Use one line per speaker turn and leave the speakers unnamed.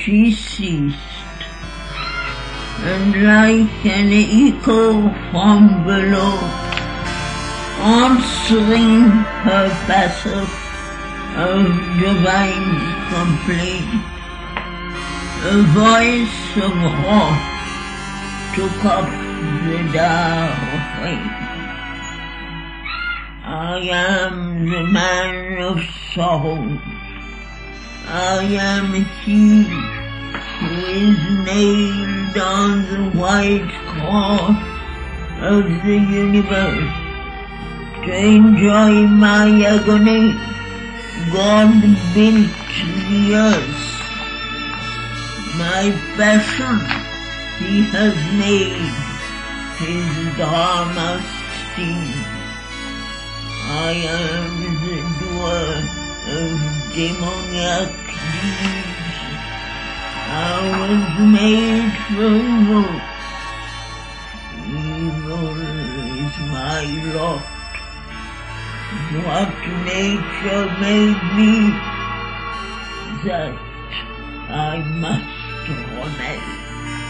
she ceased, and like an echo from below, answering her passive of divine complaint, a voice of wrath took up the dire refrain. I am the man of sorrows. I am he who is nailed on the white cross of the universe. To enjoy my agony, God built the earth. My passion He has made His drama sting. I am the doer of demoniac deeds. I was made for evil. Evil is my lot. What nature made me, that I must remain.